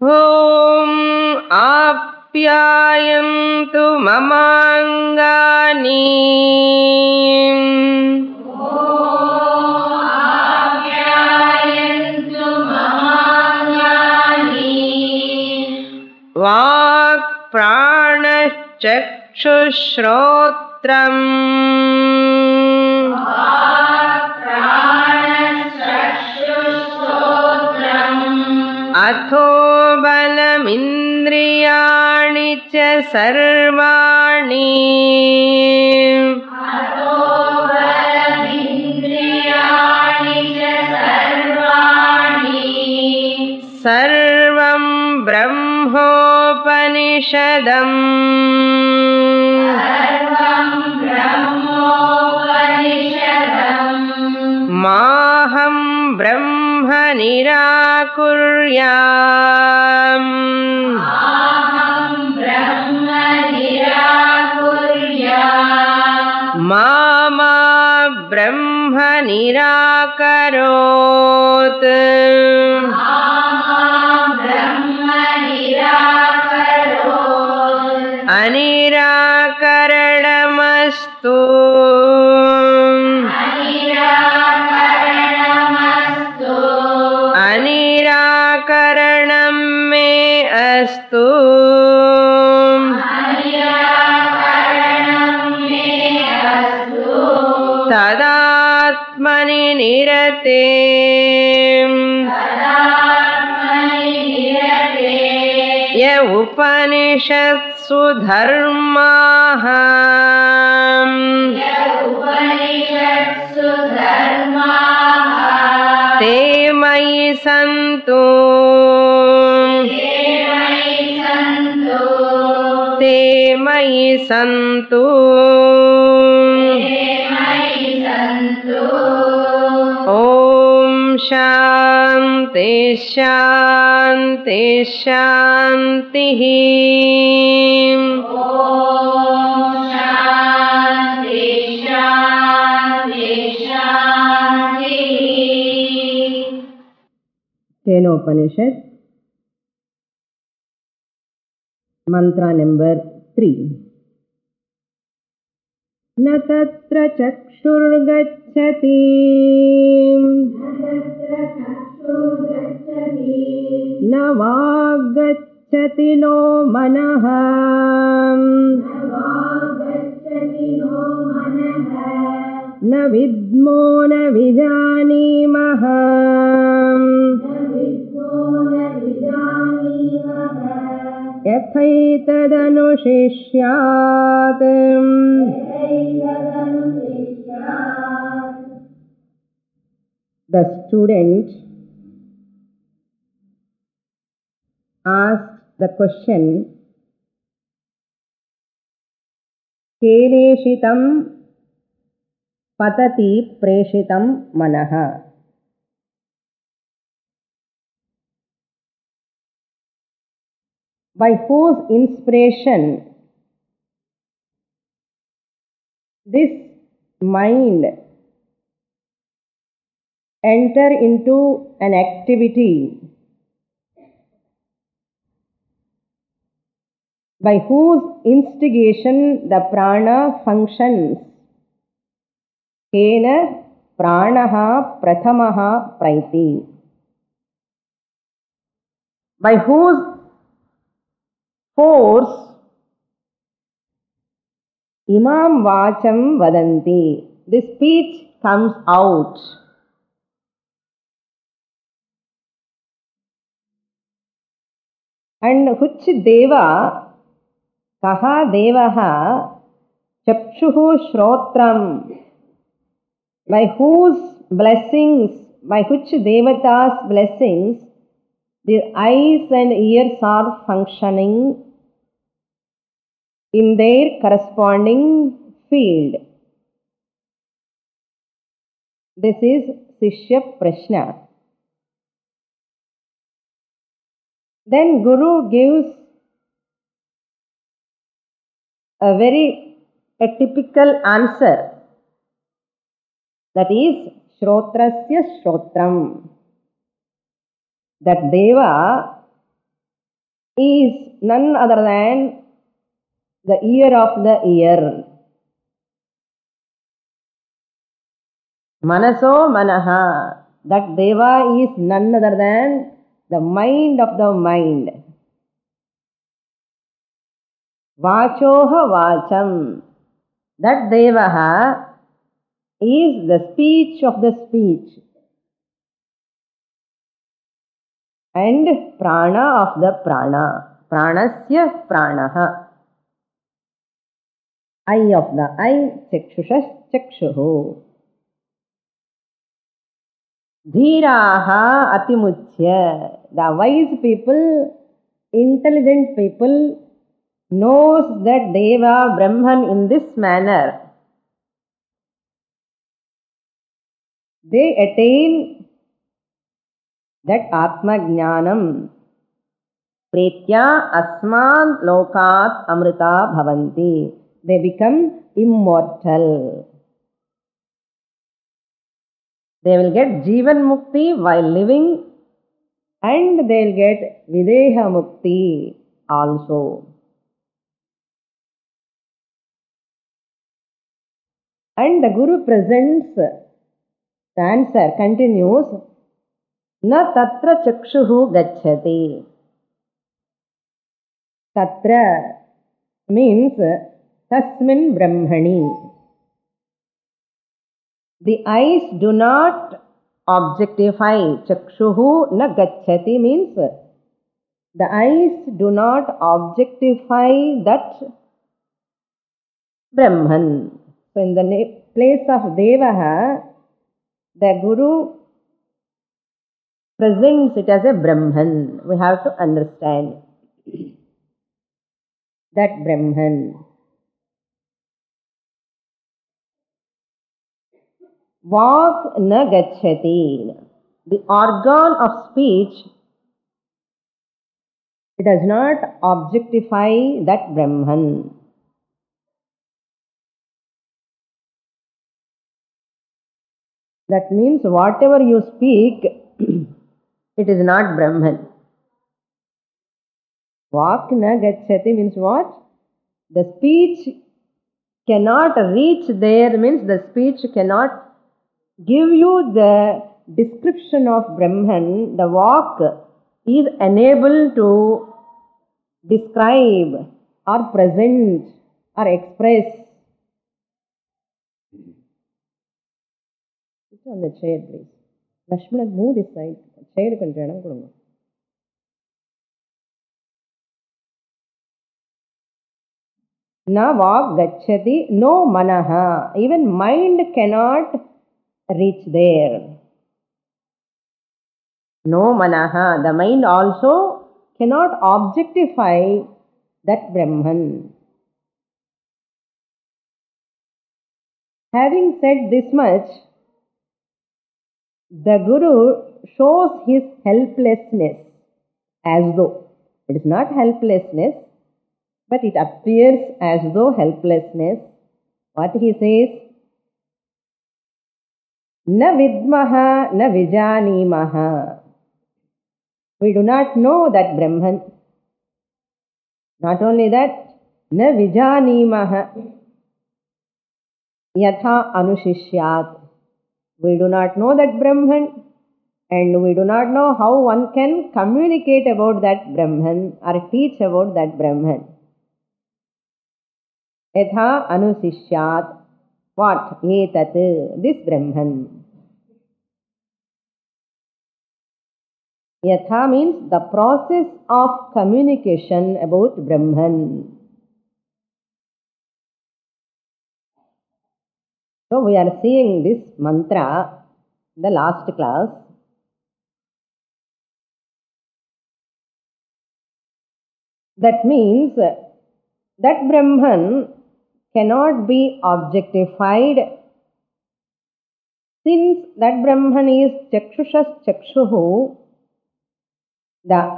ॐ आप्यायन्तु ममाङ्गानि वाक् प्राणश्चक्षुश्रोत्रम् अथो बलमिन्द्रियाणि च सर्वाणि सर्वं ब्रह्मोपनिषदम् माहं ब्रह्म निराकुर्याम् मा ब्रह्म निराकरोत् अनिराकरणमस्तु अनिराकरणं मे अस्तु तदात्मनि निरते य उपनिषत्सु धर्माः ते मयि सन्तु ते मयि सन्तु ॐ शान्ति शान्ति शान्तिः केनोपनिषद मंत्र नंबर 3 न तत्र चक्षुर्गच्छति न वाग्गच्छति नो मनः न विद्मो न विजानीमः यथैतदनुशिष्यात् The student asked the question, Keneshitam patati preshitam manaha. By whose inspiration this mind enter into an activity, by whose instigation the prana functions. Kena pranaha prathamaha praiti. By whose force imam vacham vadanti, this speech comes out. And which deva, kaha devaha, chapshuhu shrotram, by whose blessings, by which devata's blessings the eyes and ears are functioning in their corresponding field. This is Sishya Prashna. Then Guru gives a typical answer, that is Shrotrasya Shrotram. That Deva is none other than the ear of the ear. Manaso manaha. That Deva is none other than the mind of the mind. Vachoha vacham. That Devaha is the speech of the speech. And prana of the prana. Pranasya pranaha. Eye of the eye. Chakshushas chakshuhu. Dhiraha atimuchya. The wise people, intelligent people knows that Deva, Brahman in this manner. They attain that Atma Jnanam. Pretya asman lokat amrita bhavanti. They become immortal. They will get Jivan Mukti while living, and they will get Videha Mukti also. And the Guru presents the answer, continues, Na tatra chakshuhu gacchati. Tatra means tasmin brahmani. The eyes do not objectify. Chakshuhu na gacchati means the eyes do not objectify that Brahman. So in the place of Devaha, the Guru presents it as a Brahman. We have to understand that Brahman. Vak na gacchati. The organ of speech, it does not objectify that Brahman. That means whatever you speak, it is not Brahman. Vak na gacchati means what? The speech cannot reach there, means the speech cannot give you the description of Brahman. The Vak is unable to describe or present or express. Sit on the chair, please. Lakshmana, move this side. Chair konjam idam kodunga. Na vak gacchati, no manaha. Even mind cannot reach there. No manaha. The mind also cannot objectify that Brahman. Having said this much, the Guru shows his helplessness as though it is not helplessness, but it appears as though helplessness. What he says? Na vidmaha, na vijanimaha. We do not know that Brahman. Not only that, na vijanimaha. Yatha anushishyat. We do not know that Brahman, and we do not know how one can communicate about that Brahman or teach about that Brahman. Yatha anushishyat. What? Etat. This Brahman. Yatha means the process of communication about Brahman. So we are seeing this mantra in the last class. That means that Brahman cannot be objectified, since that Brahman is chakshushas chakshuhu. The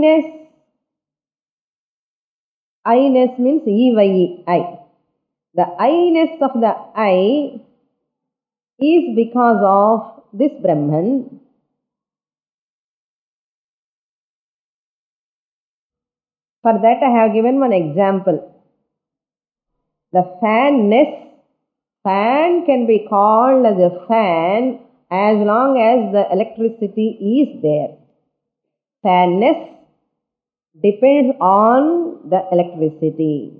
I-ness means E-Y-E, The I-ness of the I is because of this Brahman. For that I have given one example. The fan can be called as a fan as long as the electricity is there. Fanness depends on the electricity.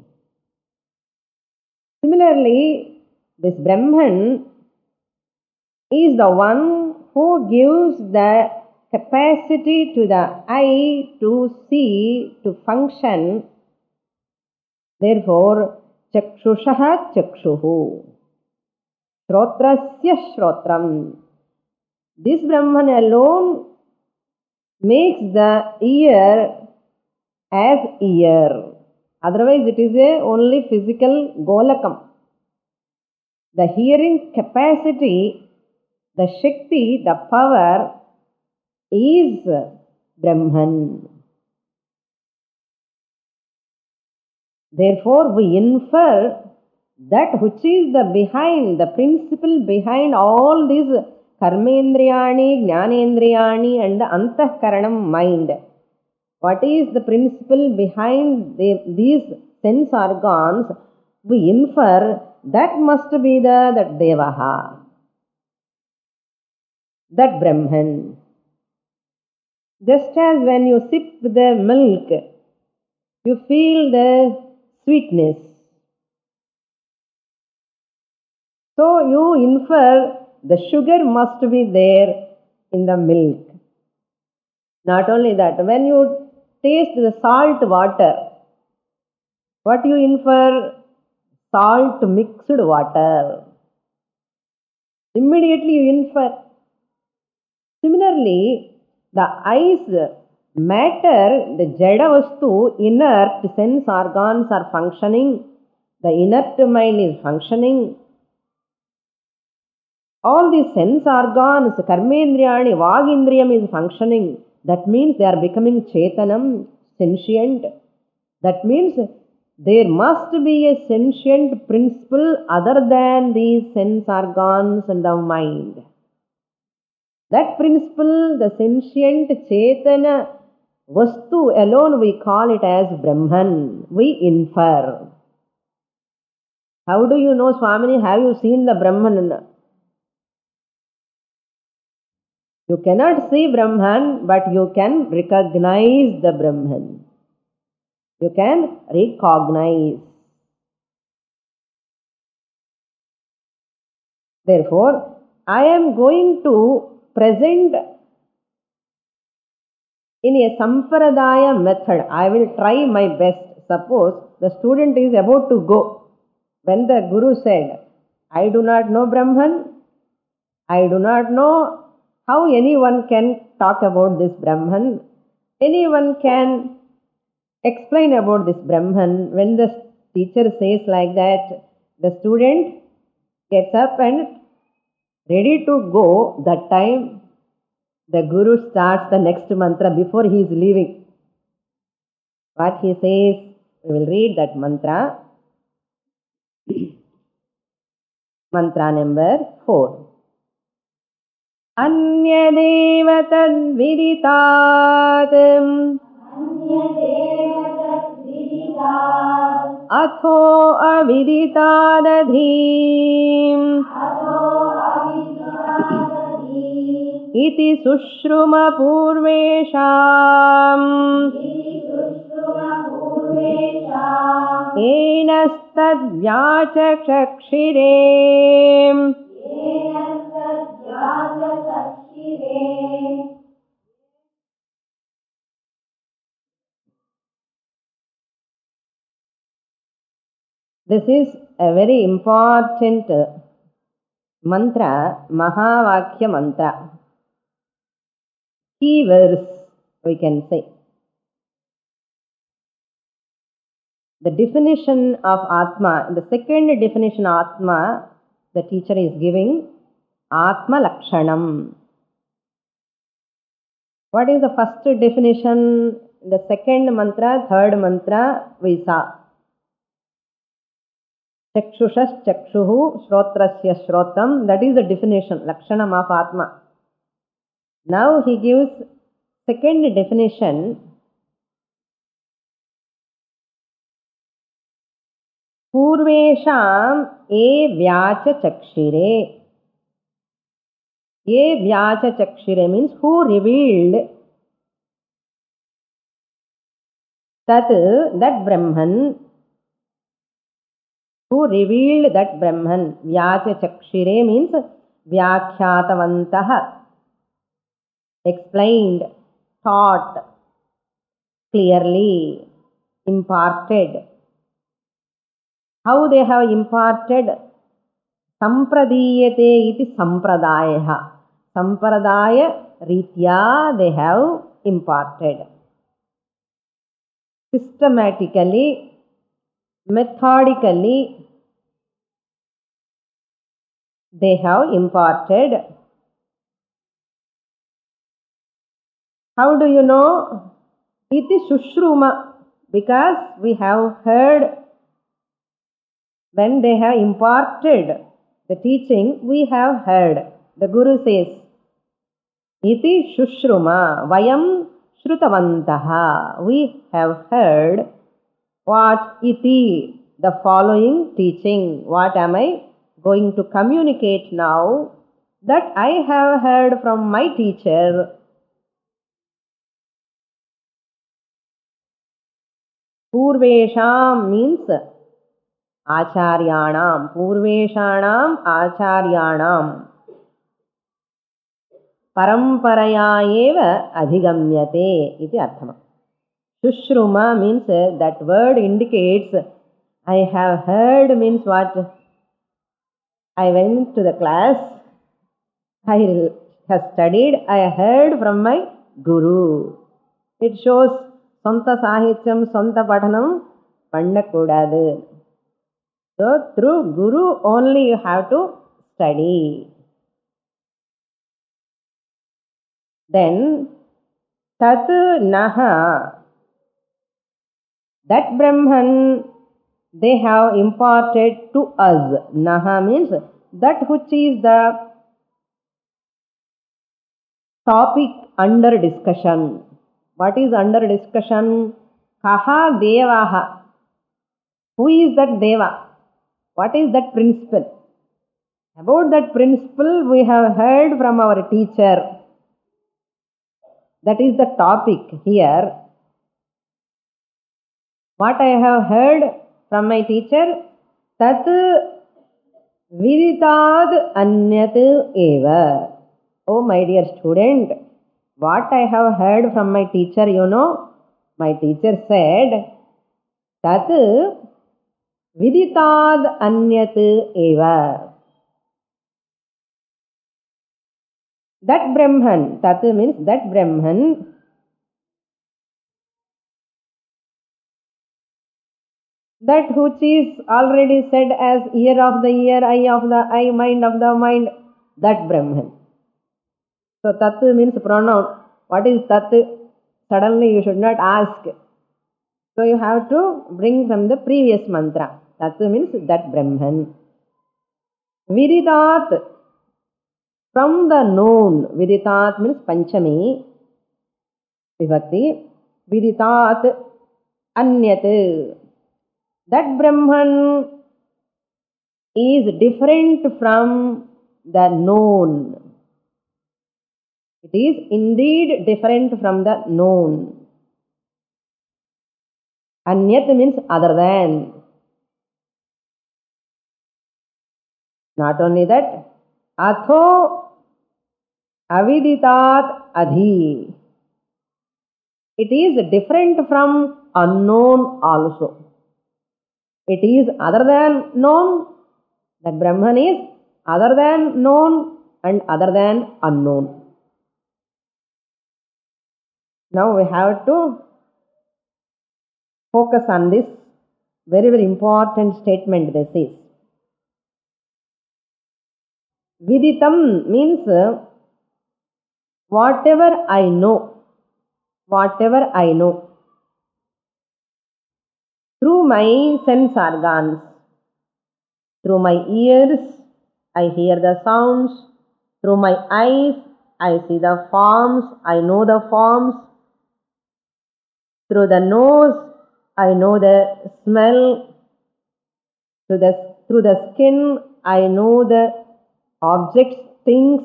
Similarly, this Brahman is the one who gives the capacity to the eye to see, to function. Therefore, Chakshushaha Chakshuhu, Shrotrasya Shrotram. This Brahman alone makes the ear as ear. Otherwise, it is only physical golakam. The hearing capacity, the Shakti, the power is Brahman. Therefore, we infer that which is the principle behind all these karmendriyani, jnanendriyani and the antahkaranam mind. What is the principle behind these sense organs? We infer that must be that Devaha, that Brahman. Just as when you sip the milk, you feel the sweetness. So you infer the sugar must be there in the milk. Not only that, when you taste the salt water, what you infer? Salt mixed water. Immediately you infer. Similarly, the eyes matter, the jada vastu, inert sense organs are functioning, the inert mind is functioning. All these sense organs, karmendriyani, vagindriyam is functioning. That means they are becoming chetanam, sentient. That means there must be a sentient principle other than these sense organs and the mind. That principle, the sentient chetana vastu alone, we call it as Brahman. We infer. How do you know, Swamini? Have you seen the Brahman? You cannot see Brahman, but you can recognize the Brahman. You can recognize. Therefore, I am going to present in a Sampradaya method. I will try my best. Suppose the student is about to go. When the Guru said, I do not know Brahman, I do not know how anyone can talk about this Brahman, anyone can explain about this Brahman. When the teacher says like that, the student gets up and ready to go. That time, the Guru starts the next mantra before he is leaving. What he says, we will read that mantra. Mantra number 4. Anyadev tadviditat atho aviditadadhim iti sushruma purvesham enastadvyachakshire. This is a very important mantra, Mahavakya mantra. Key verse, we can say. The definition of Atma, the second definition of Atma, the teacher is giving Atma Lakshanam. What is the first definition? The second mantra, third mantra, we saw. Chakshushas Chakshuhu, Shrotrasya Shrotam. That is the definition, Lakshanam of Atma. Now he gives second definition. Purvesham e vyacha chakshire. E vyacha chakshire means who revealed that Brahman, who revealed that Brahman. Vyacha chakshire means vyakhyatavantah, explained, taught, clearly, imparted. How they have imparted? Sampradiyate iti sampradaya. Sampradaya ritya they have imparted. Systematically, methodically, they have imparted. How do you know? Iti Shushruma, because we have heard. When they have imparted the teaching, we have heard. The Guru says, Iti Shushruma, Vayam Shrutavantaha. We have heard what iti, the following teaching. What am I going to communicate now? That I have heard from my teacher. Purvesham means Acharyanam. Purveshanam Acharyanam. Paramparaya eva adhigamyate iti arthama. Shushruma means that word indicates I have heard means what? I went to the class, I have studied, I heard from my Guru. It shows Santa Sahityam, Santa Patanam, Pandakudadu. So through Guru only you have to study. Then Tat Naha, that Brahman they have imparted to us. Naha means that which is the topic under discussion. What is under discussion? Kaha Devaha. Who is that Deva? What is that principle? About that principle we have heard from our teacher. That is the topic here. What I have heard from my teacher, tat viditad anyat eva. Oh my dear student, what I have heard from my teacher, you know, my teacher said, tat viditad anyat eva. That Brahman, tat means that Brahman, that which is already said as ear of the ear, eye of the eye, mind of the mind, that Brahman. So tat means pronoun. What is tat? Suddenly you should not ask. So you have to bring from the previous mantra. Tat means that Brahman. Viditat, from the known. Viditat means Panchami Vibhakti. Viditat anyat. That Brahman is different from the known. It is indeed different from the known. Anyat means other than. Not only that, atho aviditat adhi. It is different from unknown also. It is other than known. That Brahman is other than known and other than unknown. Now we have to focus on this very, very important statement this is. Viditam means whatever I know. Whatever I know. Through my sense organs. Through my ears, I hear the sounds. Through my eyes, I see the forms. I know the forms. Through the nose, I know the smell. Through the skin, I know the objects, things.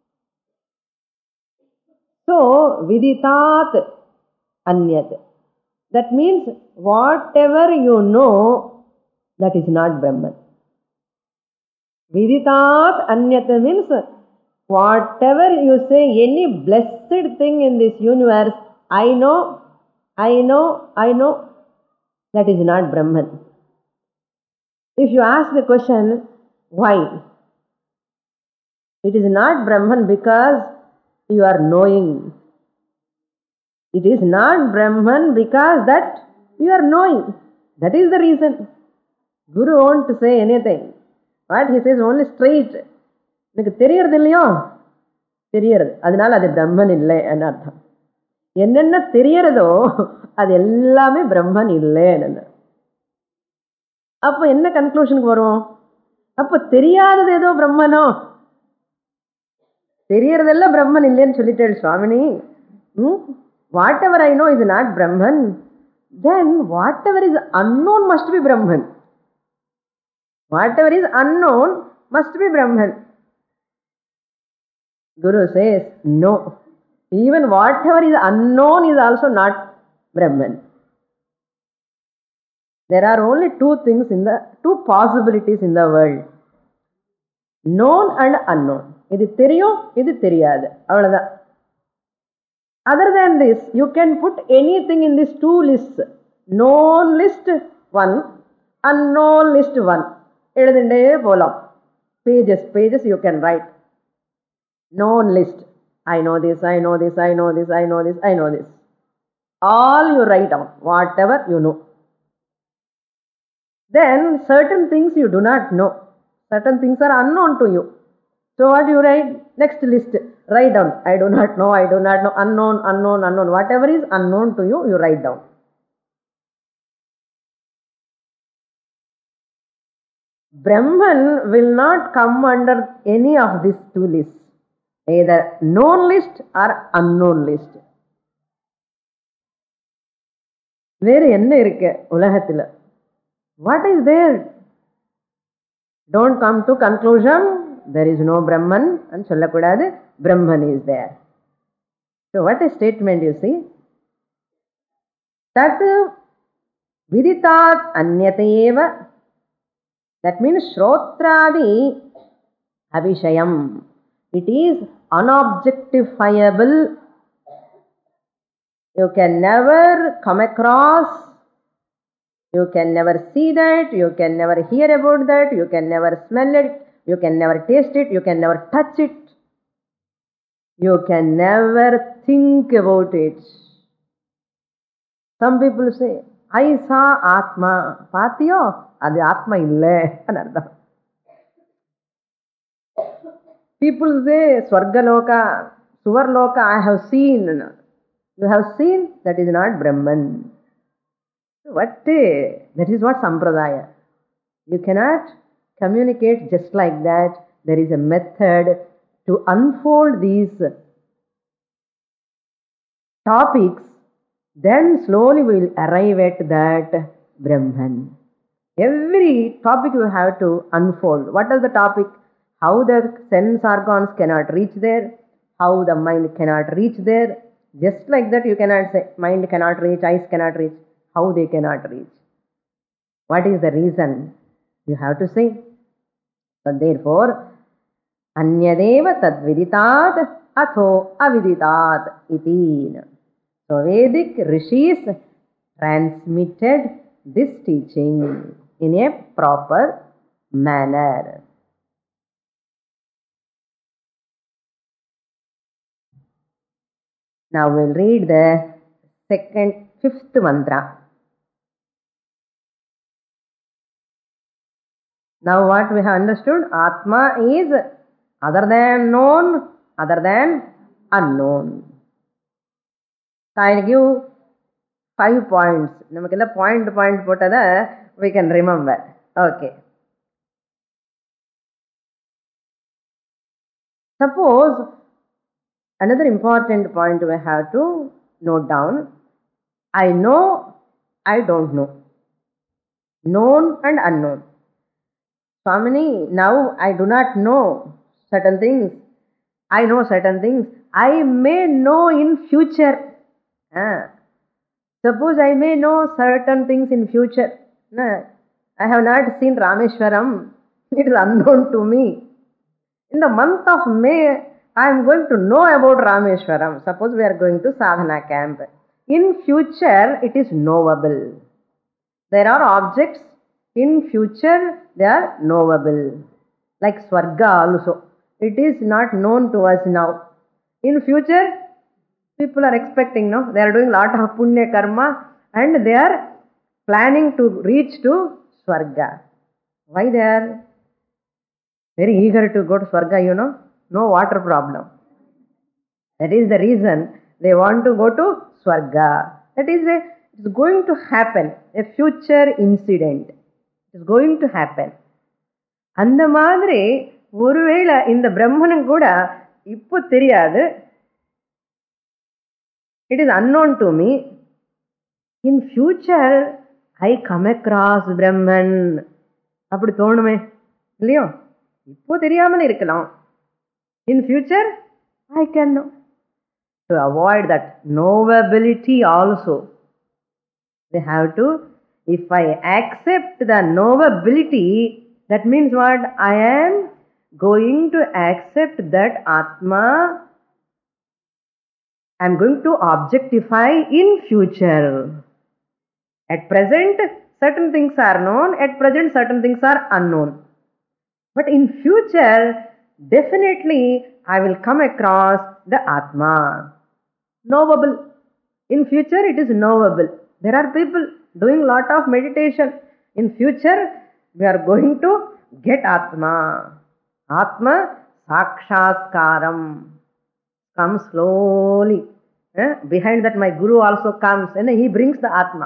So, viditat anyat. That means whatever you know, that is not Brahman. Viditat anyat means whatever you say, any blessed thing in this universe, I know, that is not Brahman. If you ask the question, why? It is not Brahman because you are knowing. It is not Brahman because that you are knowing. That is the reason. Guru won't say anything. What he says only straight. எனக்கு தெரியறது இல்லையோ தெரியறது, அதனால அது பிரம்மன் இல்லை என்ன அர்த்தம். என்னென்ன தெரியறதோ அது எல்லாமே பிரம்மன் இல்லைன்னு. அப்போ என்ன கன்க்ளூஷனுக்கு வருவோம்? அப்போ தெரியாதது ஏதோ பிரம்மனோ, தெரியறதெல்லாம் பிரம்மன் இல்லைன்னு சொல்லிட்டேன் சுவாமினி. Whatever I know is not Brahman, then whatever is unknown must be Brahman. Whatever is unknown must be Brahman. Guru says, no. Even whatever is unknown is also not Brahman. There are only two possibilities in the world. Known and unknown. இது தெரியும், இது தெரியாது, அவ்வளவுதான். Other than this, you can put anything in these two lists. Known list 1, unknown list 1. எழுதிண்டே போலாம். Pages you can write. Known list. I know this, I know this, I know this, I know this, I know this. All you write down, whatever you know. Then certain things you do not know. Certain things are unknown to you. So what you write? Next list. Write down. I do not know, I do not know. Unknown, unknown, unknown. Whatever is unknown to you, you write down. Brahman will not come under any of these two lists. Either known list or unknown list. வேறு என்ன இருக்கு உலகத்தில்? What is there? Don't come to conclusion there is no Brahman and சொல்லக்கூடாது. Brahman is there. So what is statement you see? Tat viditat anyateva. That means shrotradi avishayam. It is unobjectifiable. You can never come across, you can never see that, you can never hear about that, you can never smell it, you can never taste it, you can never touch it, you can never think about it. Some people say, I saw Atma. Paathiyo? Adu Atma ille anardam. People say, Swargaloka, Suvarloka, I have seen. You have seen? That is not Brahman. What? That is what Sampradaya. You cannot communicate just like that. There is a method to unfold these topics. Then slowly we will arrive at that Brahman. Every topic you have to unfold. What is the topic? How the sense organs cannot reach there. How the mind cannot reach there. Just like that you cannot say mind cannot reach, eyes cannot reach. How they cannot reach? What is the reason? You have to say. So therefore, anyadeva tadviditat atho aviditat iti. So Vedic rishis transmitted this teaching in a proper manner. Now we'll read the fifth mantra. Now what we have understood? Atma is other than known, other than unknown. So I'll give 5 points. Namakella point potada we can remember. Okay. Suppose another important point we have to note down. I know, I don't know. Known and unknown. Swamini, now I do not know certain things. I know certain things. I may know in future. Ah. Suppose I may know certain things in future. No, I have not seen Rameshwaram. It is unknown to me. In the month of May, I am going to know about Rameshwaram. Suppose we are going to sadhana camp. In future, it is knowable. There are objects, in future, they are knowable. Like Swarga also. It is not known to us now. In future, people are expecting, no? They are doing lot of punya karma and they are planning to reach to Swarga. Why they are very eager to go to Swarga, No water problem. That is the reason they want to go to Swarga. That is it's going to happen. A future incident. It's going to happen. அந்த மாதிரி ஒருவேளை இந்த பிரம்மனும் கூட இப்போ தெரியாது. It is unknown to me. In future, I come across Brahman. அப்படி தோணுமே இல்லையோ? இப்போ தெரியாமல் இருக்கலாம். In future, I can know. To avoid that knowability also, they have to, if I accept the knowability, that means what? I am going to accept that Atma, I am going to objectify in future. At present, certain things are known, at present, certain things are unknown. But in future, definitely, I will come across the Atma. Knowable. In future, it is knowable. There are people doing lot of meditation. In future, we are going to get Atma. Atma Sakshatkaram. Come slowly. Behind that, my Guru also comes and he brings the Atma.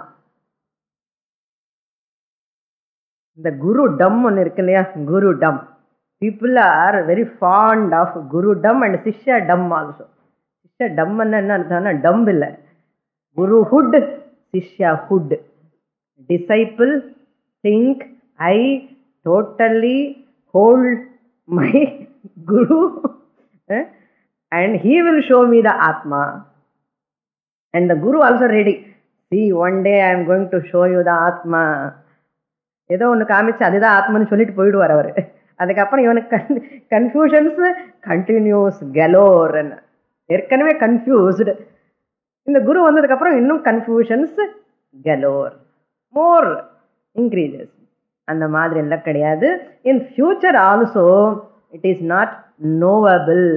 The Guru Dam one irukallaya, Guru Dam. People are very fond of Guru Dam and Sishya Dam also. Sishya Dam enna arthana? Dumb illa. Guru Hood, Sishya Hood. Disciple think I totally hold my Guru and he will show me the Atma. And the Guru also ready. See, one day I am going to show you the Atma. ஏதோ ஒன்று காமிச்சு அதுதான் ஆத்மன்னு சொல்லிட்டு போயிடுவார் அவர். அதுக்கப்புறம் இவனுக்கு confusions continuous கெலோர். ஏற்கனவே confused. இந்த குரு வந்ததுக்கப்புறம் இன்னும் கன்ஃபியூஷன்ஸ் கெலோர். மோர் இன்க்ரீசஸ். அந்த மாதிரி எல்லாம் கிடையாது. In future also it is not knowable.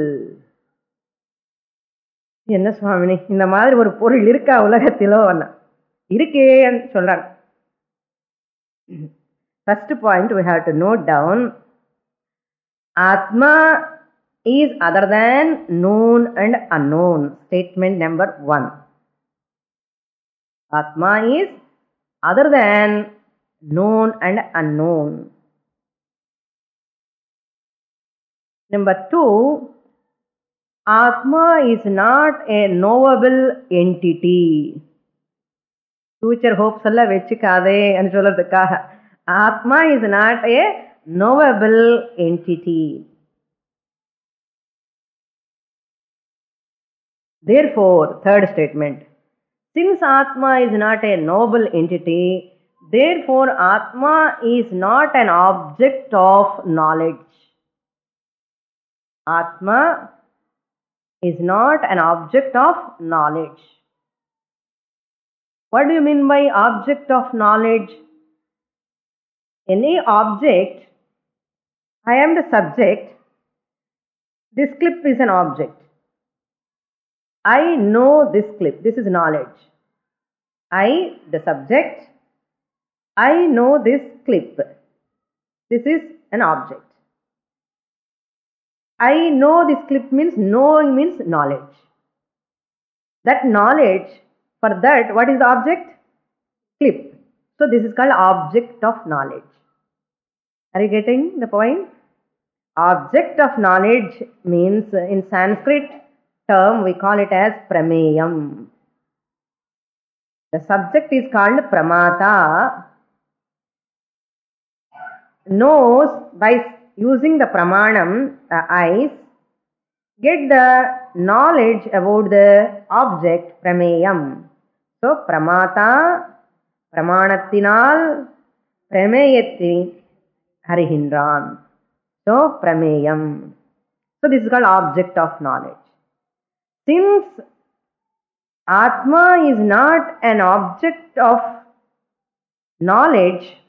என்ன சுவாமினி, இந்த மாதிரி ஒரு பொருள் இருக்கா உலகத்திலோ? இருக்கேன்னு சொல்றாங்க. First point we have to note down, Atma is other than known and unknown. Statement number 1. Atma is other than known and unknown. Number 2, Atma is not a knowable entity. Future hopes alla vechikade anu solradhukkaga. Atma is not a knowable entity. Therefore, third statement, since Atma is not a knowable entity, therefore Atma is not an object of knowledge. Atma is not an object of knowledge. What do you mean by object of knowledge? Any object, I am the subject, this clip is an object. I know this clip, this is knowledge. I, the subject, I know this clip, this is an object. I know this clip means knowing means knowledge. That knowledge, for that, what is the object? Clip. So this is called object of knowledge. Are you getting the point? Object of knowledge means, in Sanskrit term we call it as prameyam. The subject is called pramata. knows by using the pramanam, the eyes, get the knowledge about the object, prameyam. So, pramata, pramanathinal, prameyatti harihindran. So, prameyam. So, this is called object of knowledge. Since Atma is not an object of knowledge,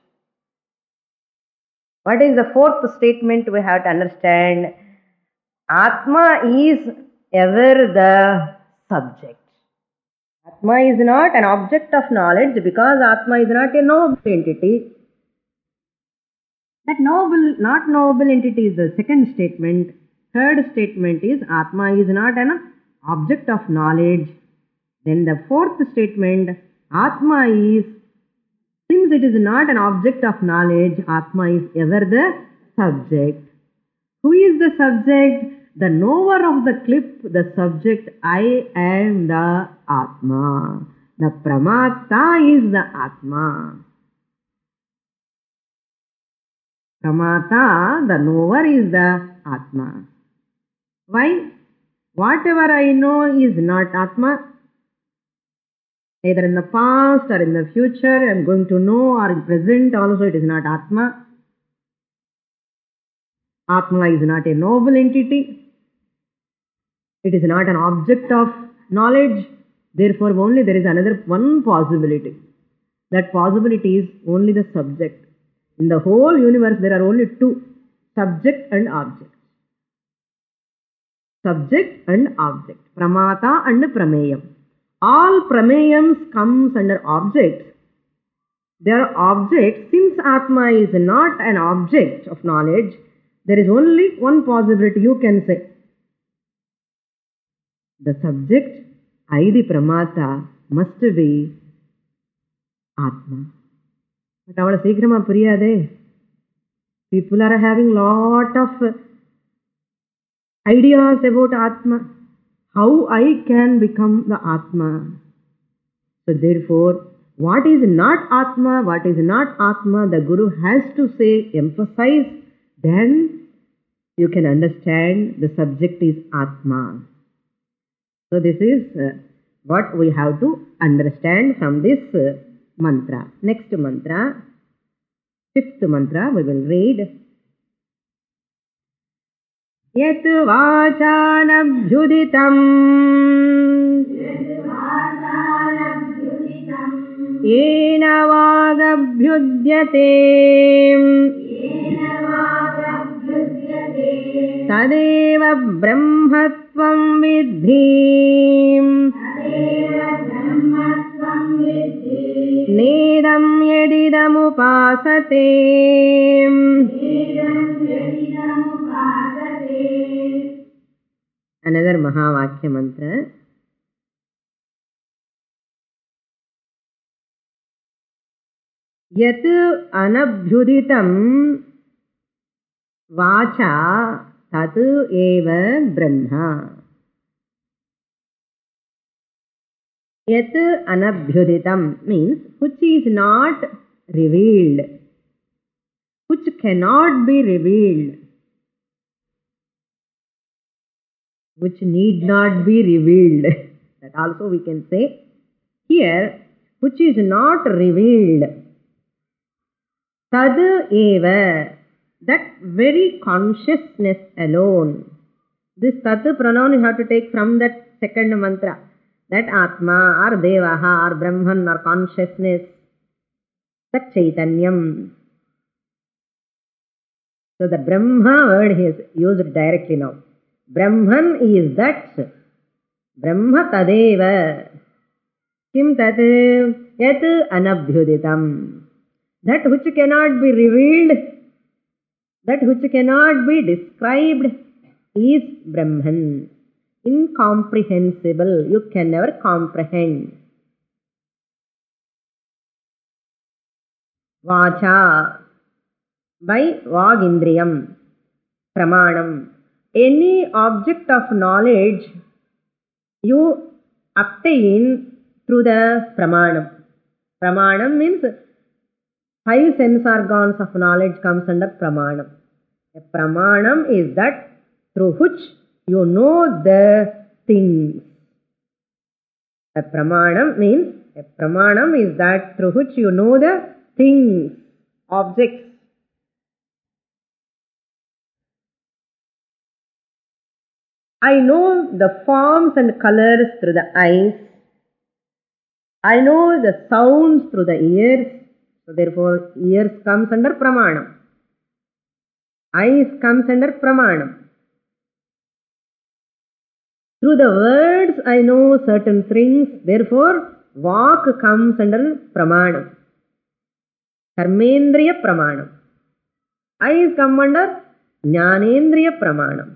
what is the fourth statement we have to understand? Atma is ever the subject. Atma is not an object of knowledge because Atma is not a noble entity. That not noble entity is the second statement. Third statement is Atma is not an object of knowledge. Then the fourth statement, Atma is, since it is not an object of knowledge, Atma is ever the subject. Who is the subject? The knower of the clip, the subject, I am the Atma. The Pramata is the Atma. Pramata, the knower, is the Atma. Why? Whatever I know is not Atma. Either in the past or in the future, I am going to know, or in present also it is not Atma. Atma is not a noble entity. It is not an object of knowledge. Therefore, only there is another one possibility. That possibility is only the subject. In the whole universe, there are only two, subject and object. Subject and object. Pramata and Prameyam. All Prameyams comes under objects. They are objects. Since Atma is not an object of knowledge, there is only one possibility you can say. The subject, I the Pramata, must be Atma. But our Sikrama Priyade, people are having lot of ideas about Atma. How I can become the Atma. So therefore, what is not Atma, what is not Atma, the Guru has to say, emphasize, then you can understand the subject is Atma. So this is what we have to understand from this mantra. Next mantra, fifth mantra, we will read. Yat vachanabhyuditam yena vagabhyudyate tadeva brahmatvam vidhi nedam yedidam upasate. Another Mahavakya mantra. Yat anabhyuditam vacha tat eva brahma. Yat anabhyuditam means which is not revealed, which cannot be revealed, which need not be revealed. That also we can say. Here, which is not revealed. Tad eva, that very consciousness alone. This tat pronoun you have to take from that second mantra. That Atma or Devaha or Brahman or consciousness. That Chaitanyam. So the Brahma word he has used directly now. Brahman is that. Brahma tadeva. Kim tat? Yat anabhyuditam. That which cannot be revealed, that which cannot be described is Brahman. Incomprehensible. You can never comprehend. Vacha. By Vagindriyam. Pramanam. Any object of knowledge you obtain through the Pramanam. Pramanam means 5 sense organs of knowledge comes under pramanam. A pramanam is that through which you know the things. A pramanam is that through which you know the things, objects. I know the forms and colors through the eyes. I know the sounds through the ears. So therefore, ears comes under pramanam. Eyes comes under pramanam. Through the words, I know certain things. Therefore, walk comes under pramanam. Karmendriya pramanam. Eyes come under jnanendriya pramanam.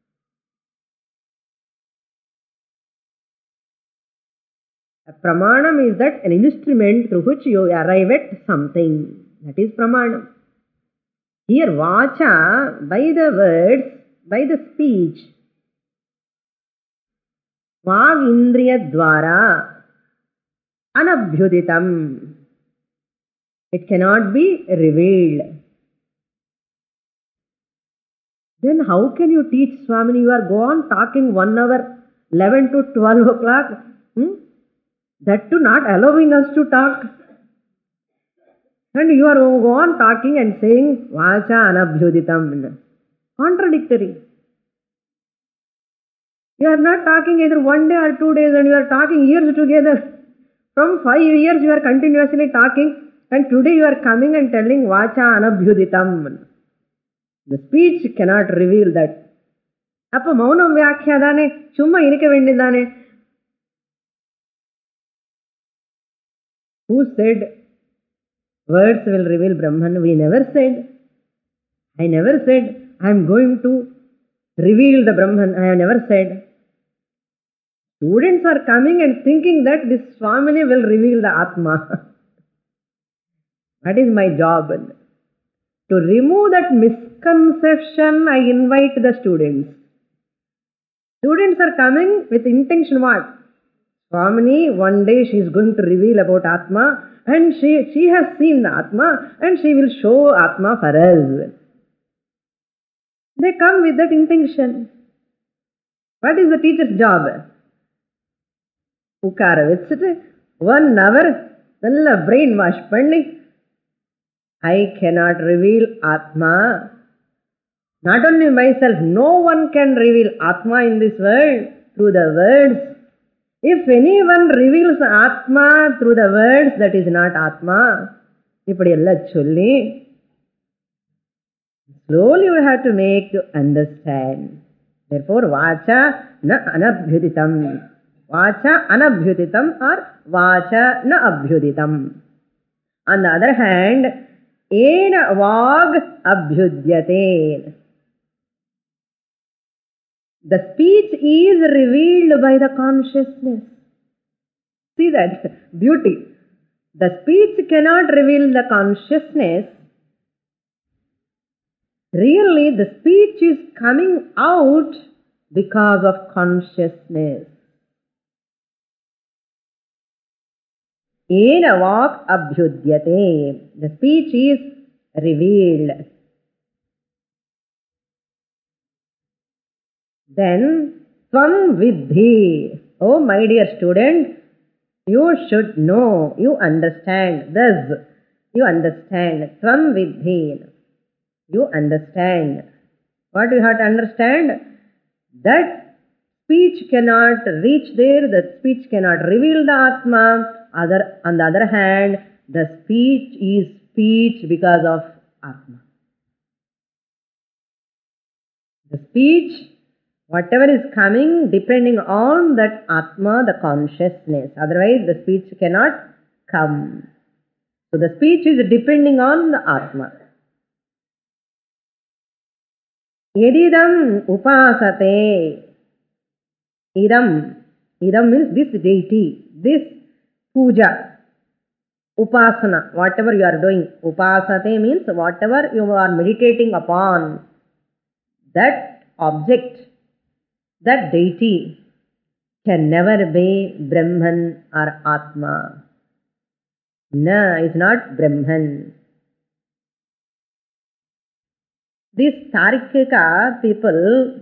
A pramanam is that an instrument through which you arrive at something. That is pramanam. Here, vacha, by the words, by the speech. Vag indriya dvara anabhyuditam. It cannot be revealed. Then how can you teach, Swamini? You are go on talking 1 hour, 11 to 12 o'clock. That too not allowing us to talk. And you are go on talking and saying, Vacha anabhyuditam. Contradictory. You are not talking either 1 day or 2 days, and you are talking years together. From 5 years you are continuously talking, and today you are coming and telling Vacha anabhyuditam. The speech cannot reveal that. Appa maunam vyakhya summa irika vendidane. Who said words will reveal Brahman? We never said. I never said I am going to reveal the Brahman. I have never said. Students are coming and thinking that this Swamini will reveal the Atma. That is my job. To remove that misconception, I invite the students. Students are coming with intention what? Swamini, one day she is going to reveal about Atma, and she has seen the Atma, and she will show Atma for us. They come with that intention. What is the teacher's job? Ukara vechite 1 hour, nalla brainwash panni. I cannot reveal Atma. Not only myself, no one can reveal Atma in this world through the words. If anyone reveals Atma through the words, that is not Atma. Ippadi cholli. Slowly you have to make to understand. Therefore, Vacha na anabhyuditam. Vacha anabhyuditam or Vacha na abhyuditam. On the other hand, ena vag abhyudyate. The speech is revealed by the consciousness. See that beauty. The speech cannot reveal the consciousness. Really, the speech is coming out because of consciousness. Ena vak abhyudyate. The speech is revealed. Then, tvam vidhi. Oh, my dear student, you should know, you understand. Thus, you understand. Tvam vidhi. You understand. What you have to understand? That speech cannot reach there, that speech cannot reveal the Atma. On the other hand, the speech is speech because of Atma. The speech, whatever is coming, depending on that Atma, the consciousness. Otherwise, the speech cannot come. So, the speech is depending on the Atma. Yedidam upasate. Idam means this deity, this puja, upasana, whatever you are doing. Upasate means whatever you are meditating upon, that object, that deity can never be Brahman or Atma. No, it's not Brahman. These Tarikika people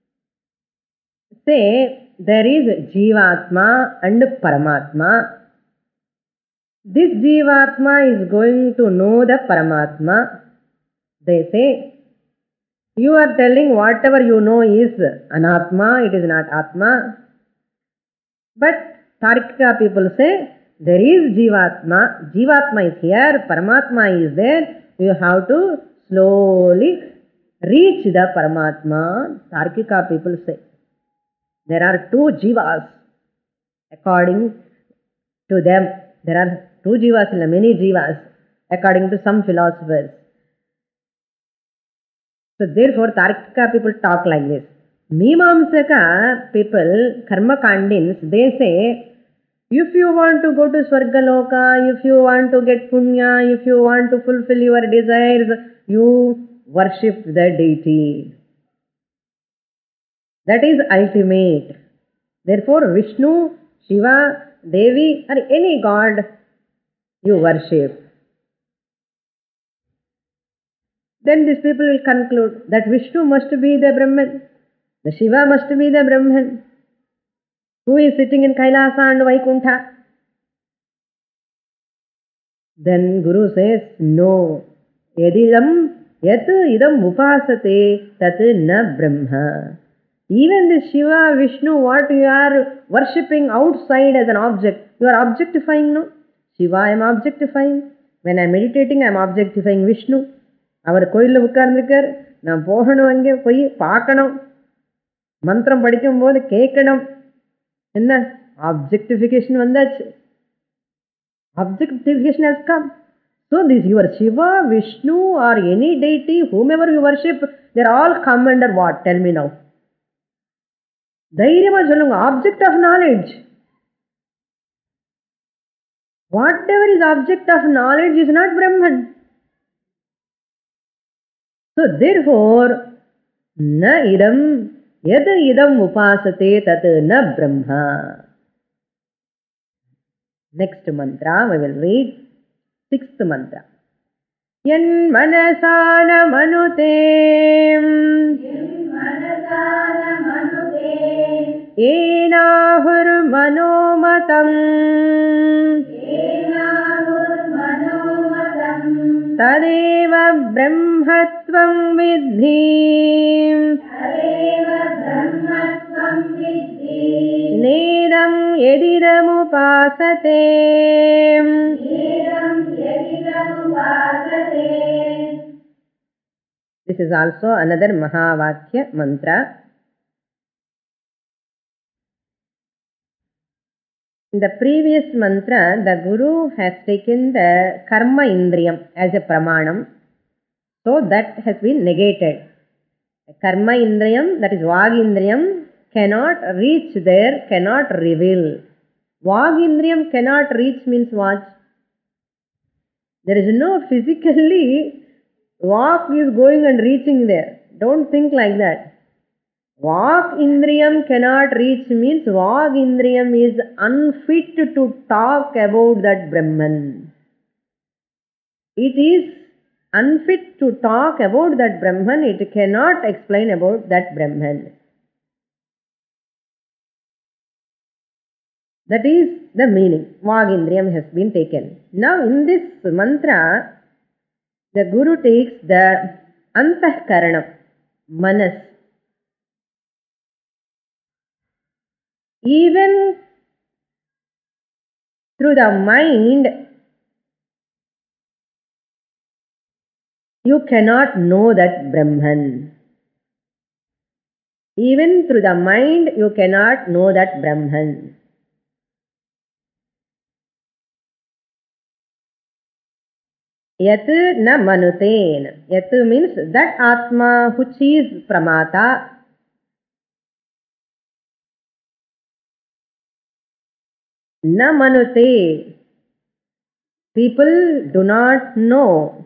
say there is Jivatma and Paramatma. This Jivatma is going to know the Paramatma. They say, you are telling whatever you know is Anatma, it is not Atma. But Tarikika people say, there is Jivatma. Jivatma is here, Paramatma is there. You have to slowly reach the Paramatma. Tarikika people say. There are two Jivas. According to them, there are two Jivas, many Jivas, according to some philosophers. So therefore, Tarikika people talk like this. Mimamsaka people, Karma Kandins, they say, if you want to go to Swargaloka, if you want to get punya, if you want to fulfill your desires, you worship the deity. That is ultimate. Therefore, Vishnu, Shiva, Devi, or any god you worship. Then these people will conclude that Vishnu must be the Brahman, the Shiva must be the Brahman, who is sitting in Kailasa and Vaikuntha. Then Guru says, no. Yadidam yat idam upasate tat na Brahma. Even this Shiva, Vishnu, what you are worshipping outside as an object, you are objectifying, no? Shiva I am objectifying. When I am meditating, I am objectifying Vishnu. அவர் கோயிலில் உட்கார்ந்துருக்கார், நான் போகணும், அங்கே போய் பார்க்கணும், மந்திரம் படிக்கும் போது கேட்கணும். என்ன ஆப்ஜெக்டிஃபிகேஷன் வந்தாச்சு. Objectification has come. So this your Shiva, Vishnu or any deity, whomever you worship, they are all come under what? Tell me now. தைரியமா சொல்லுங்க. Object of knowledge. Whatever is object of knowledge is not Brahman. So therefore, na idam yad idam upasate tat na Brahma. Next mantra we will read. Sixth mantra. Yan manasana manute enahur manomatam tadeva brahmatvam vidhi nedam yedidamupasate. This is also another Mahavakya mantra. In the previous mantra, the Guru has taken the Karma Indriyam as a Pramanam, so that has been negated. The Karma Indriyam, that is Vag Indriyam, cannot reach there, cannot reveal. Vag Indriyam cannot reach means what? There is no physically Vak is going and reaching there. Don't think like that. Vak Indriyam cannot reach means Vag Indriyam is unfit to talk about that Brahman. It is unfit to talk about that Brahman. It cannot explain about that Brahman. That is the meaning. Vag Indriyam has been taken. Now in this mantra, the Guru takes the Antahkaranam, Manas. Even through the mind, you cannot know that Brahman. Even through the mind, you cannot know that Brahman. Yat na manuten. Yat means that Atma which is Pramata. Na manute. People do not know.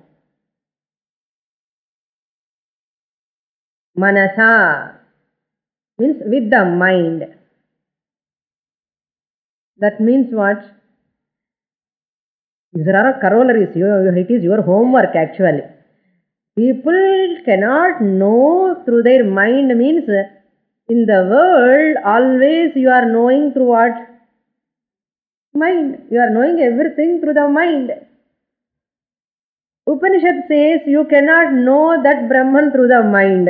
Manasa means with the mind. That means what? There are corollaries. It is your homework actually. People cannot know through their mind means in the world always you are knowing through what? Mind. You are knowing everything through the mind. Upanishad says you cannot know that Brahman through the mind.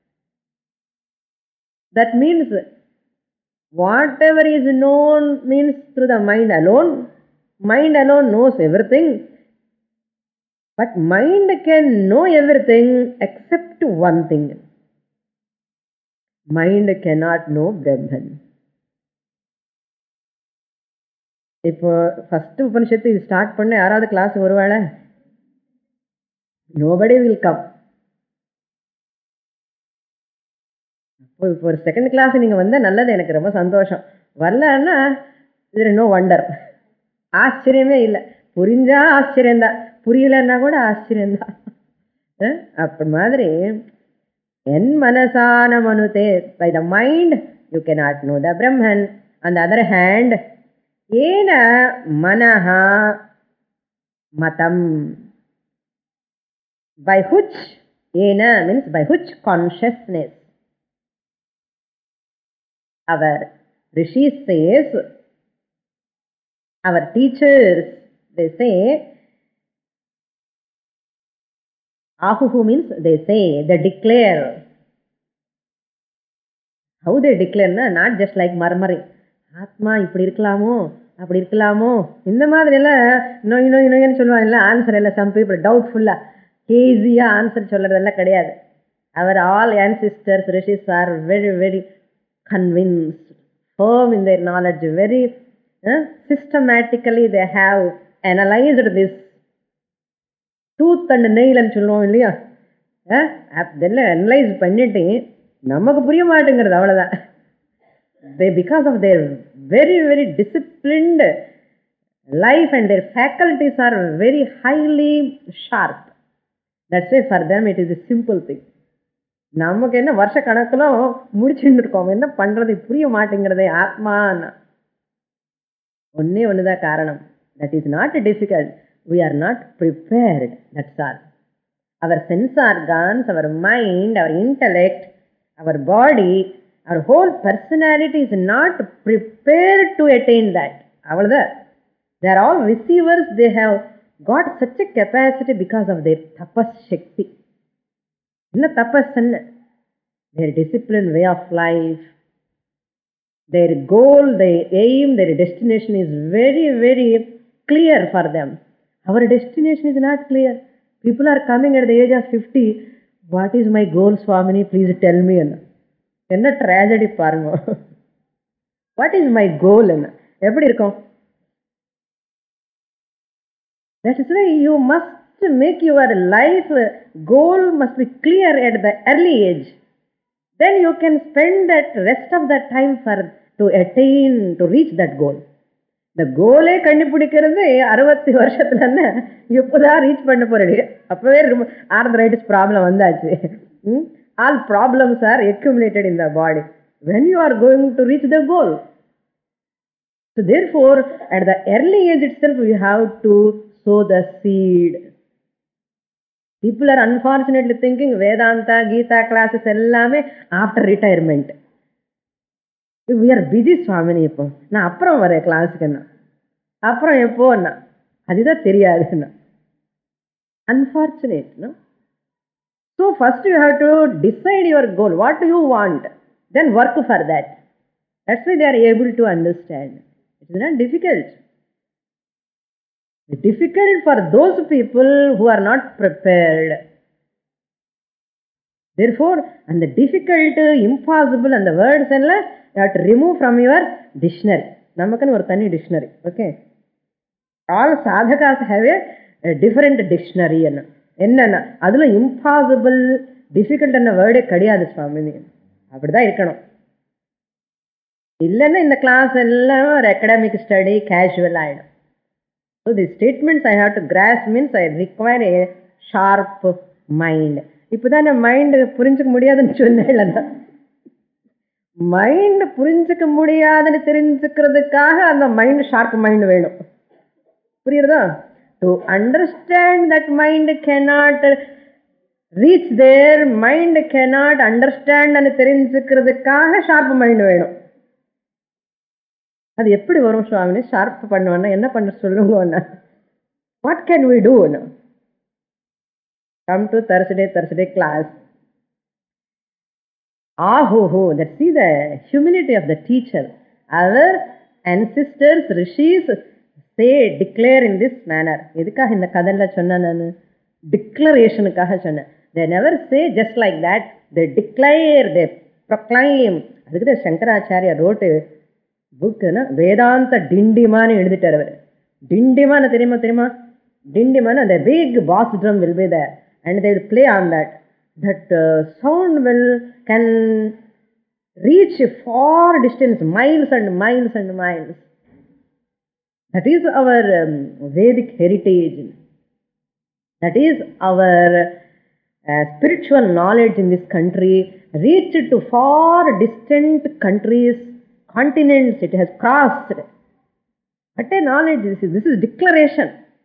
That means whatever is known means through the mind alone. Mind alone knows everything. But mind can know everything except one thing. Mind cannot know Brahman. இப்போ first Upanishad இது start பண்ண யாராவது class வருவாள? Nobody will come. இப்போ ஒரு second class நீங்க வந்தா நல்லது, எனக்கு ரொம்ப சந்தோஷம். வரலன்னா இது நோ வண்டர், ஆச்சரியமே இல்லை. புரிஞ்சா ஆச்சரியம்தான், புரியலன்னா கூட ஆச்சரியம்தான். அப்படி மாதிரி என் மனசான மனுதே, by the mind you cannot know the Brahman. On the other hand ஏன மனஹா மதம், by which, ena means by which consciousness. Our rishis says, our teachers, they say, ahuhu means they say, they declare. How they declare na? Not just like murmuring. ஆத்மா இப்படி இருக்கலாமோ அப்படி இருக்கலாமோ இந்த மாதிரி எல்லாம் நோய் நோய் நோய்னு சொல்லுவாங்கல்ல, ஆன்சர் எல்லாம் சம் பீப்புள் டவுட்ஃபுல்லா ஈஸியா ஆன்சர் சொல்றதெல்லாம் கிடையாது. அவர் all ancestors, rishis are very very convinced, firm in their knowledge, very systematically they have analyzed this tooth and nail ன்னு சொல்லுவோம் இல்லையா, அதெல்லாம் அனலைஸ் பண்ணிட்டு நமக்கு புரிய மாட்டேங்கிறது, அவ்வளவுதான். They, because of their very very disciplined life and their faculties are very highly sharp. That's why for them it is a simple thing. நமக்கு என்ன வருஷ கணக்கில் முடிச்சுட்டு இருக்கோம், என்ன பண்றது புரிய மாட்டேங்கிறதே. ஆத்மானா ஒன்னே ஒண்ணுதான் காரணம். That is not difficult. We are not prepared. That's all. Our sense organs, our mind, our intellect, our body, our whole personality is not prepared to attain that. Avladha. They are all receivers. They have got such a capacity because of their tapas shakti. Inna tapas enna? Their disciplined way of life, their goal, their aim, their destination is very very clear for them. Our destination is not clear. People are coming at the age of 50. What is my goal, Swamini? Please tell me. என்ன tragedy பாருங்க. What is my goal? என்ன எப்படி இருக்கும்? That is why you must make your life goal must be clear at the early age. Then you can spend that rest of the time for to attain, to reach that goal. இந்த கோலே கண்டுபிடிக்கிறது 60 வருஷத்துல எப்போதான் reach பண்ண போறீங்க? அப்பவே arthritis problem வந்தாச்சு. All problems are accumulated in the body. When you are going to reach the goal? So therefore, at the early age itself, we have to sow the seed. People are unfortunately thinking Vedanta, Gita classes ellame after retirement. We are busy, Swamini. இப்போ நான் அப்புறம் வரேன் கிளாஸுக்குன்னா, அப்புறம் எப்போன்னா அதுதான் தெரியாதுன்னா. Unfortunate, no? So first you have to decide your goal. What do you want? Then work for that. That's why they are able to understand. It is not difficult. It's difficult for those people who are not prepared. Therefore, and the difficult, impossible and the words and you have to remove from your dictionary. Namakkan or tani dictionary. Okay. All sadhakas have a different dictionary. என்னன்னா அதுல impossible difficult என்ன வேர்டே கிடையாது சுவாமினி. அப்படிதான் இருக்கணும். இல்லைன்னா இந்த class எல்லாம் ஒரு அகாடமிக் ஸ்டடி கேஷுவல் ஆயிடும். So the statements I have to cross means I require a sharp mind. இப்போதான் நான் மைண்டு புரிஞ்சுக்க முடியாதுன்னு சொன்னேன். மைண்ட் புரிஞ்சுக்க முடியாதுன்னு தெரிஞ்சுக்கிறதுக்காக அந்த மைண்ட் ஷார்ப் மைண்ட் வேணும். புரியுறதா? To understand that mind cannot reach there, mind cannot understand and தெரிஞ்சுக்கிறதுக்காக ஷார்ப் மைண்ட் வேணும். அது எப்படி வரும் சுவாமி? ஷார்ப் பண்ணுவானா என்ன பண்ண சொல்லுங்க? What can we do? Come to Thursday class. Aho, that see the humility of the teacher. Our ancestors, rishis say, declare in this manner. எதுக்காக இந்த கதையில சொன்ன நான்? டிக்ளரேஷனுக்காக சொன்னேன். They never say just like that. They declare, they proclaim. அதுக்கு Shankaracharya wrote a book, வேதாந்த டிண்டிமான்னு எழுதிட்டார் அவர். டிண்டிமான்னு தெரியுமா? Dindimana, the big bass drum will be there, and they will play on that. That sound can reach far distance, miles and miles and miles. That is our Vedic heritage. That is our spiritual knowledge in this country, reached to far distant countries, continents. It has crossed. What a knowledge this is! This is declaration.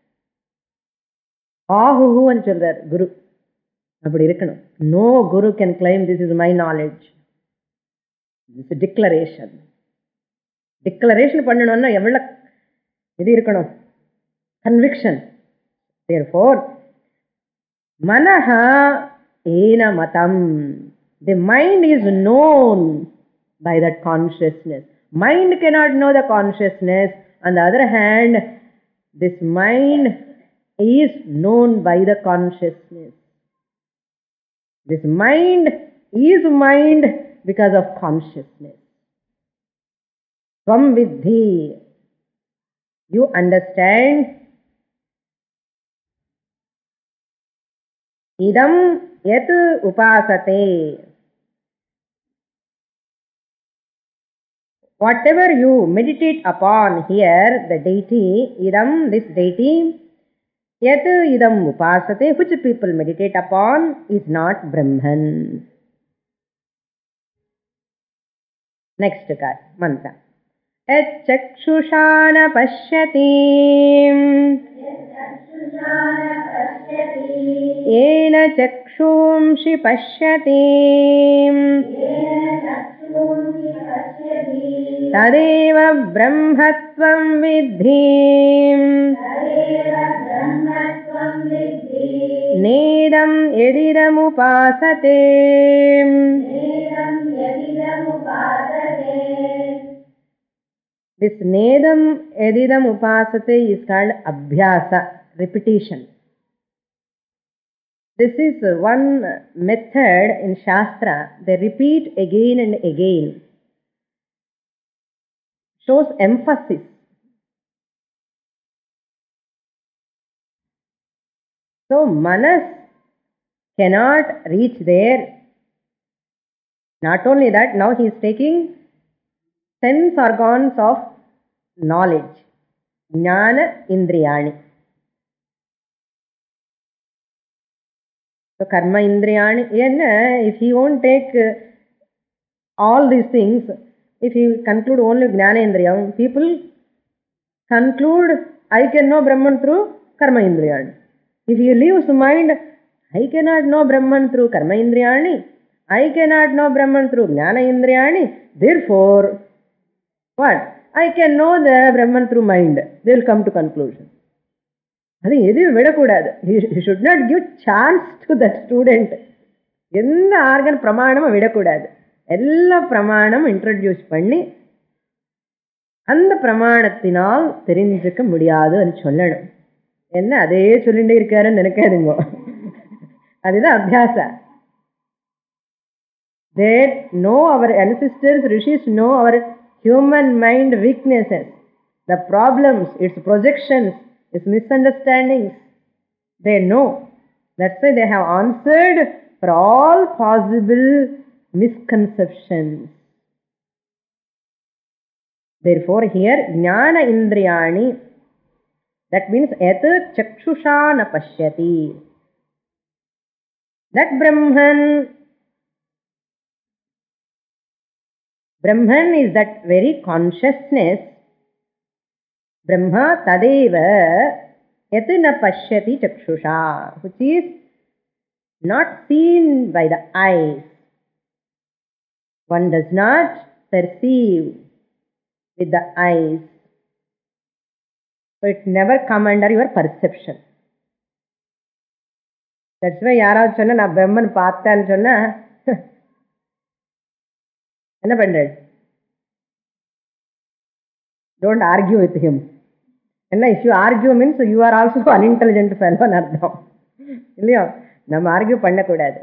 ஆஹுன்னு சொல்றார் குரு. அப்படி இருக்கணும். No guru can claim this is my knowledge. This declaration. Declaration பண்ணணும்னா எவ்வளவு இது இருக்கணும்? Conviction. Therefore மனஹ ஏன மதம். The mind is known by that consciousness. Mind cannot know the consciousness. On the other hand, this mind is known by the consciousness. This mind is mind because of consciousness. Tvam vidhi. You understand? Idam yat upasate. Whatever you meditate upon here, the deity, idam, this deity, yat idam upasate, which people meditate upon, is not Brahman. Next mantra. Et chakshusha pashyati yena chakshumshi pashyati tadeva brahmatvam vidhi nedam yedidam upasate. This nedam yedidam upasate is called abhyasa, repetition. This is one method in Shastra. They repeat again and again. Shows emphasis. So manas cannot reach there. Not only that, now he is taking sense organs of knowledge. Jnana indriyani. So karma indriyani. If he won't take all these things, if he conclude only jnana indriyam, people conclude I can know Brahman through karma indriyani. If he leaves mind, I cannot know Brahman through karma indriyani, I cannot know Brahman through jnana indriyani, therefore what? I can know the Brahman through mind. They will come to conclusion. அது எதுவும் விடக்கூடாது. He should not give chance to that student. எந்த organ பிரமாணமும் விடக்கூடாது. எல்லா பிரமாணம் introduce பண்ணி அந்த பிரமாணத்தினால் தெரிஞ்சுக்க முடியாதுன்னு சொல்லணும். என்ன அதே சொல்லிட்டே இருக்காருன்னு நினைக்காதுங்க. அதுதான் Abhyasa. They know, our ancestors, rishis know our human mind weaknesses, the problems, its projections, its misunderstandings. They know. That's why they have answered for all possible misconceptions. Therefore here jnana indriyani, that means et chakshusha na pashyati. That Brahman is that very consciousness. Brahma tadeva yat na pashyati chakshusha, which is not seen by the eyes. One does not perceive with the eyes. So it never come under your perception. That's why யாராவது சொன்னா நான் பிரம்மன் பார்த்தேன்னு சொன்னா என்ன பண்றது? Don't argue with him. If you argue means you are also unintelligent fellow ன்னு அர்த்தம் இல்லையா? நம்ம ஆர்கியூ பண்ணக்கூடாது.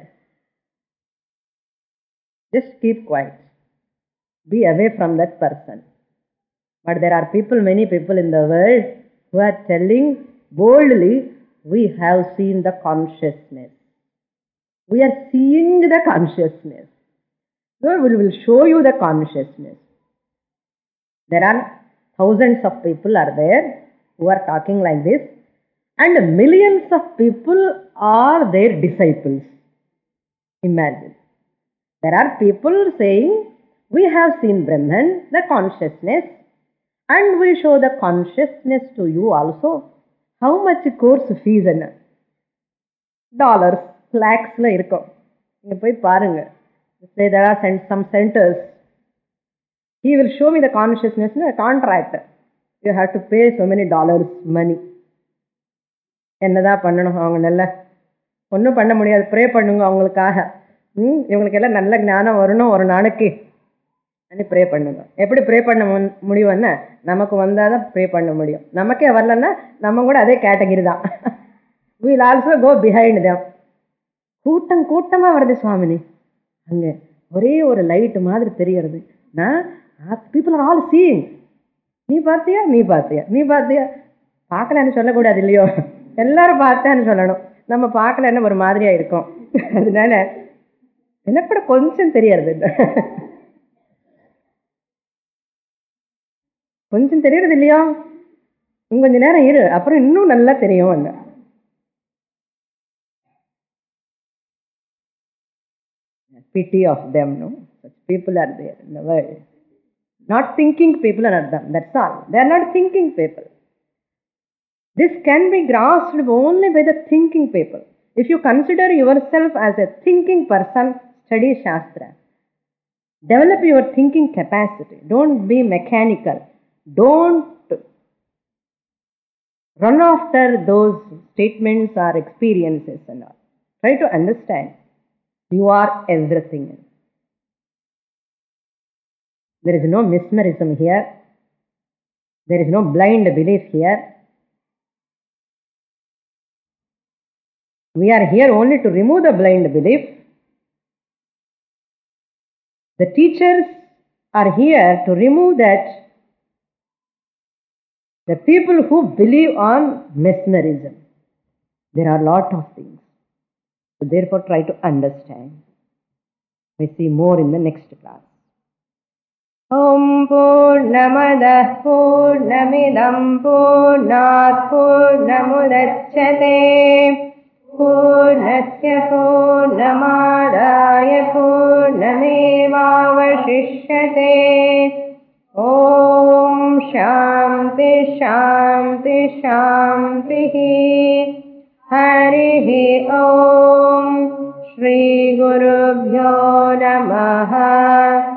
Just keep quiet. Be away from that person. But there are people, many people in the world who are telling boldly, we have seen the consciousness. We are seeing the consciousness. So we will show you the consciousness. There are thousands of people are there who are talking like this, and millions of people are their disciples. Imagine. There are people saying, we have seen Brahman, the consciousness, and we show the consciousness to you also. How much course fees? Dollars, lakhs la irukum. You poi parunga. Say there are some centers. He will show me the consciousness, a contract. You have to pay so many dollars money. என்னதான் பண்ணணும்? அவங்க நல்ல ஒன்றும் பண்ண முடியாது. Pray பண்ணுங்க அவங்களுக்காக. இவங்களுக்கெல்லாம் நல்ல ஞானம் வரணும் ஒரு நாளைக்கு அனு ப்ரே பண்ணுங்க. எப்படி ப்ரே பண்ண முடியும்னா நமக்கு வந்தால் தான் ப்ரே பண்ண முடியும். நமக்கே வரலன்னா நம்ம கூட அதே கேட்டகிரி தான். we will also go behind them. கூட்டம் கூட்டமாக வருது சுவாமினி. அங்கே ஒரே ஒரு லைட் மாதிரி தெரியறது. நான் people are all seeing. நீ பார்த்தியா நீ பார்த்தியா நீ பார்த்தியா பார்க்கலன்னு சொல்லக்கூடாது இல்லையோ? எல்லாரும் பார்த்தான்னு சொல்லணும். நம்ம பார்க்கலன்னு ஒரு மாதிரியா இருக்கும். அதனால எனக்கு கூட கொஞ்சம் தெரியறது, கொஞ்சம் தெரியறது இல்லையா? கொஞ்ச நேரம் இரு, அப்புறம் இன்னும் நல்லா தெரியும். Pity of them, no? Such people are there in the world. Not thinking people are them. That's all. They are not thinking people. This can be grasped only by the thinking people. If you consider yourself as a thinking person, study Shastra. Develop your thinking capacity. Don't be mechanical. Don't run after those statements or experiences and all. Try to understand. You are everything. There is no mesmerism here. There is no blind belief here. We are here only to remove the blind belief. The teachers are here to remove that. The people who believe on mesmerism. There are a lot of things. So therefore try to understand. We see more in the next class. Om Purnamada Purnamidam Purnat Purnamudachyate Purnasya Purnamadaya Purnamevavashishyate. Om Shanti Shanti Shanti. Harihi Om Shri Gurubhyo Namaha.